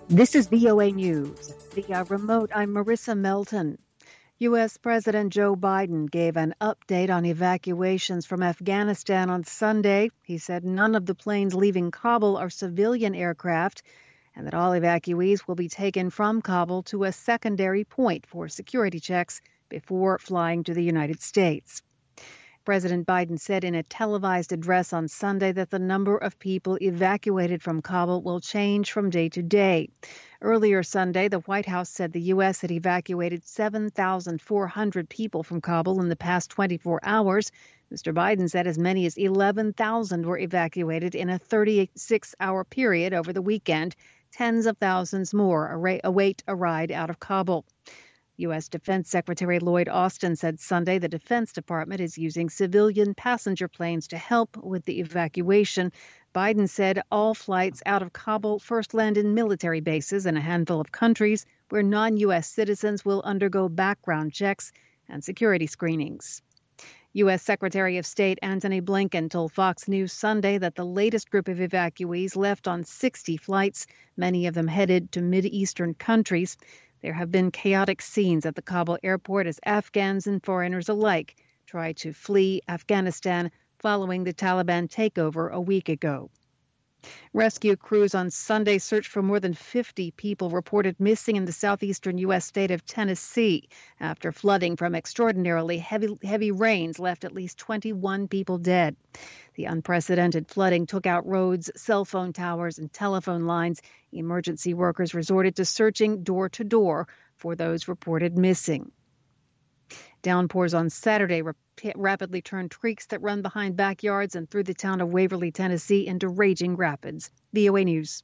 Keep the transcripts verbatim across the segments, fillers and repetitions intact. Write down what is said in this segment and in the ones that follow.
This is V O A News. Via remote, I'm Marissa Melton. U S. President Joe Biden gave an update on evacuations from Afghanistan on Sunday. He said none of the planes leaving Kabul are civilian aircraft and that all evacuees will be taken from Kabul to a secondary point for security checks before flying to the United States. President Biden said in a televised address on Sunday that the number of people evacuated from Kabul will change from day to day. Earlier Sunday, the White House said the U S had evacuated seven thousand four hundred people from Kabul in the past twenty-four hours. Mister Biden said as many as eleven thousand were evacuated in a thirty-six hour period over the weekend. Tens of thousands more await a ride out of Kabul. U S. Defense Secretary Lloyd Austin said Sunday the Defense Department is using civilian passenger planes to help with the evacuation. Biden said all flights out of Kabul first land in military bases in a handful of countries where non-U S citizens will undergo background checks and security screenings. U S. Secretary of State Antony Blinken told Fox News Sunday that the latest group of evacuees left on sixty flights, many of them headed to Mideastern countries. There have been chaotic scenes at the Kabul airport as Afghans and foreigners alike try to flee Afghanistan following the Taliban takeover a week ago. Rescue crews on Sunday searched for more than fifty people reported missing in the southeastern U S state of Tennessee after flooding from extraordinarily heavy, heavy rains left at least twenty-one people dead. The unprecedented flooding took out roads, cell phone towers, and telephone lines. Emergency workers resorted to searching door to door for those reported missing. Downpours on Saturday rap- rapidly turned creeks that run behind backyards and through the town of Waverly, Tennessee, into raging rapids. V O A News.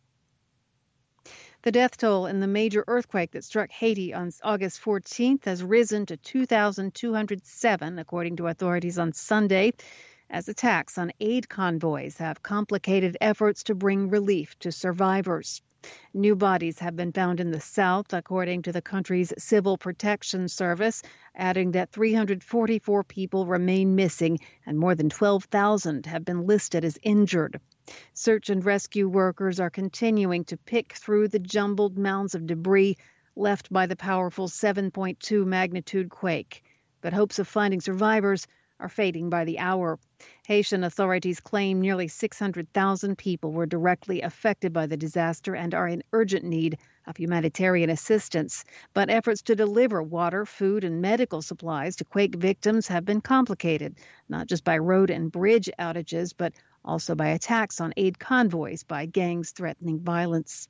The death toll in the major earthquake that struck Haiti on August fourteenth has risen to two thousand two hundred seven, according to authorities on Sunday, as attacks on aid convoys have complicated efforts to bring relief to survivors. New bodies have been found in the south, according to the country's Civil Protection Service, adding that three hundred forty-four people remain missing and more than twelve thousand have been listed as injured. Search and rescue workers are continuing to pick through the jumbled mounds of debris left by the powerful seven point two magnitude quake, but hopes of finding survivors are fading by the hour. Haitian authorities claim nearly six hundred thousand people were directly affected by the disaster and are in urgent need of humanitarian assistance. But efforts to deliver water, food, and medical supplies to quake victims have been complicated, not just by road and bridge outages, but also by attacks on aid convoys by gangs threatening violence.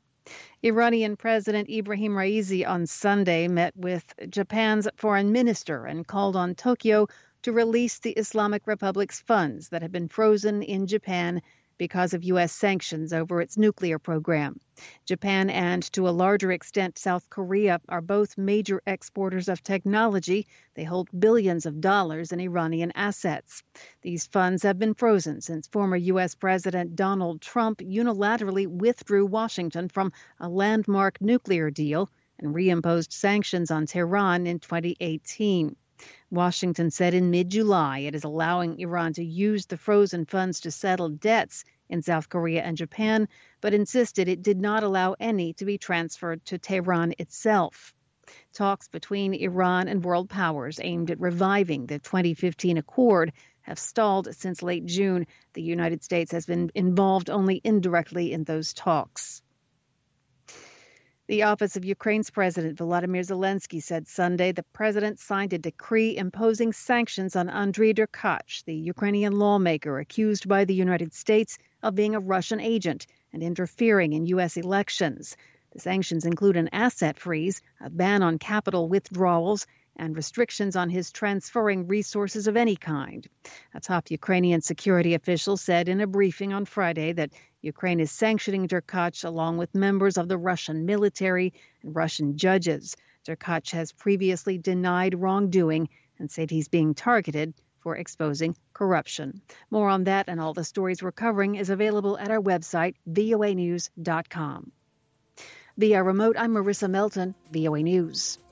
Iranian President Ibrahim Raisi on Sunday met with Japan's foreign minister and called on Tokyo to release the Islamic Republic's funds that have been frozen in Japan because of U S sanctions over its nuclear program. Japan and, to a larger extent, South Korea are both major exporters of technology. They hold billions of dollars in Iranian assets. These funds have been frozen since former U S. President Donald Trump unilaterally withdrew Washington from a landmark nuclear deal and reimposed sanctions on Tehran in twenty eighteen. Washington said in mid-July it is allowing Iran to use the frozen funds to settle debts in South Korea and Japan, but insisted it did not allow any to be transferred to Tehran itself. Talks between Iran and world powers aimed at reviving the twenty fifteen accord have stalled since late June. The United States has been involved only indirectly in those talks. The office of Ukraine's President Volodymyr Zelensky said Sunday the president signed a decree imposing sanctions on Andriy Derkach, the Ukrainian lawmaker accused by the United States of being a Russian agent and interfering in U S elections. The sanctions include an asset freeze, a ban on capital withdrawals, and restrictions on his transferring resources of any kind. A top Ukrainian security official said in a briefing on Friday that Ukraine is sanctioning Derkach along with members of the Russian military and Russian judges. Derkach has previously denied wrongdoing and said he's being targeted for exposing corruption. More on that and all the stories we're covering is available at our website, V O A news dot com. Via remote, I'm Marissa Melton, V O A News.